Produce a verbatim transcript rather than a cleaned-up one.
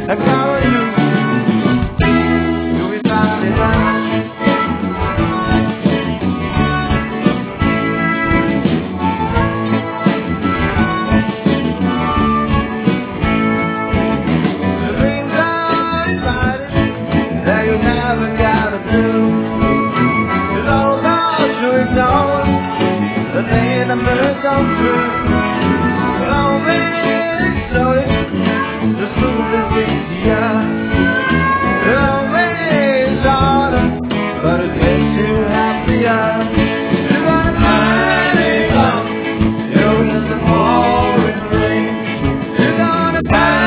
I call you. You'll be finding out. The dreams are fighting that you never gotta do. It's all about you ignore the thing that never come true. But always slowly, the smooth is easier. It's always harder, but it makes you happier. You're gonna find it out. You'll get the pouring rain. You're gonna find